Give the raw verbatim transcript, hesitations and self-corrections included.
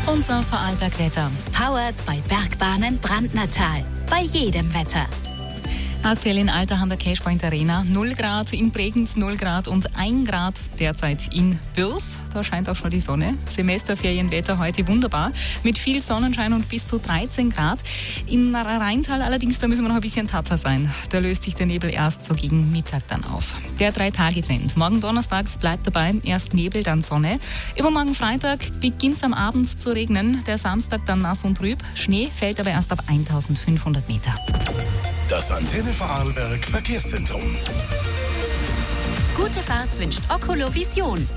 Unser Vorarlberg-Wetter. Powered bei Bergbahnen Brandnertal. Bei jedem Wetter. Aktuell in Altach an der Cashpoint Arena null Grad, in Bregenz null Grad und ein Grad derzeit in Bürs. Da scheint auch schon die Sonne. Semesterferienwetter heute wunderbar, mit viel Sonnenschein und bis zu dreizehn Grad. Im Rheintal allerdings, da müssen wir noch ein bisschen tapfer sein. Da löst sich der Nebel erst so gegen Mittag dann auf. Der Drei-Tage-Trend. Morgen donnerstags bleibt dabei, erst Nebel, dann Sonne. Übermorgen Freitag beginnt es am Abend zu regnen, der Samstag dann nass und trüb. Schnee fällt aber erst ab eintausendfünfhundert Meter. Das Antenne Vorarlberg Verkehrszentrum. Gute Fahrt wünscht Ocolo Vision.